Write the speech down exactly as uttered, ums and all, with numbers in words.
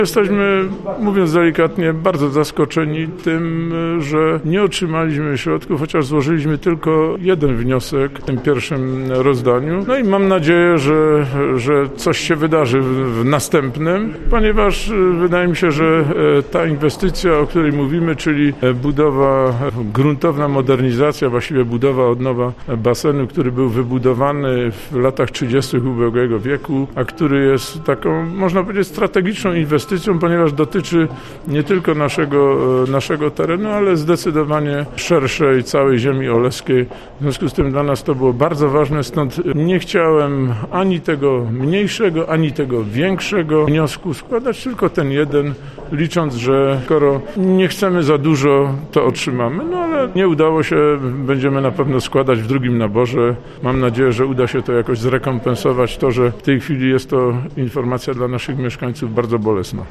Jesteśmy, mówiąc delikatnie, bardzo zaskoczeni tym, że nie otrzymaliśmy środków, chociaż złożyliśmy tylko jeden wniosek w tym pierwszym rozdaniu. No i mam nadzieję, że, że coś się wydarzy w, w następnym, ponieważ wydaje mi się, że ta inwestycja, o której mówimy, czyli budowa, gruntowna modernizacja, właściwie budowa od nowa basenu, który był wybudowany w latach trzydziestych ubiegłego wieku, a który jest taką, można powiedzieć, strategiczną inwestycją, ponieważ dotyczy nie tylko naszego, naszego terenu, ale zdecydowanie szerszej całej ziemi oleskiej. W związku z tym dla nas to było bardzo ważne, stąd nie chciałem ani tego mniejszego, ani tego większego wniosku składać, tylko ten jeden, licząc, że skoro nie chcemy za dużo, to otrzymamy. No ale nie udało się, będziemy na pewno składać w drugim naborze. Mam nadzieję, że uda się to jakoś zrekompensować, to, że w tej chwili jest to informacja dla naszych mieszkańców bardzo bolesna.